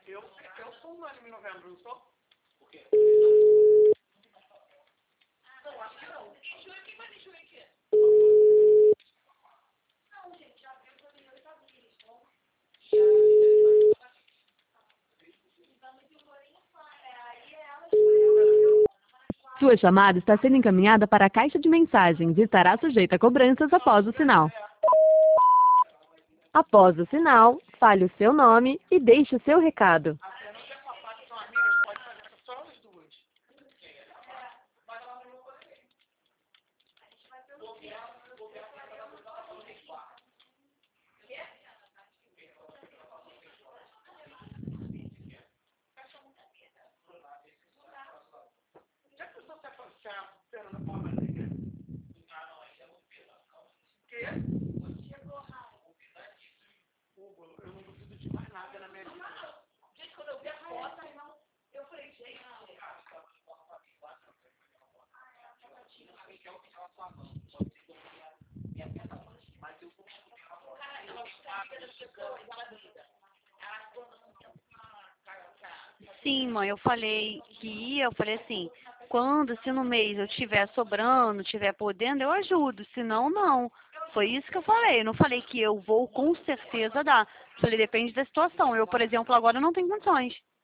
Eu sou unânime em novembro, não sou? Por quê? Não, acho que não. Em junho, quem vai em junho aqui? Não, gente, já viu que eu tenho 8 abril, então. Sua chamada está sendo encaminhada para a caixa de mensagens e estará sujeita a cobranças após o sinal. Após o sinal, fale o seu nome e deixe o seu recado. A não ser papai que são amigas, pode fazer só as duas. Vai lá no meu correio. A gente vai pelo quê? Já pensou se a cena da forma negra? Ah, não, aí é muito pesado, calma. Quê? Hugo, eu não duvido de mais nada na minha vida. Gente, quando eu vi a foto, eu falei, gente... Sim, mãe, eu falei que ia, eu falei assim, quando, se no mês eu tiver sobrando, tiver podendo, eu ajudo, senão não. Foi isso que eu falei, eu não falei que eu vou com certeza dar. Falei, depende da situação. Eu, por exemplo, agora não tenho condições.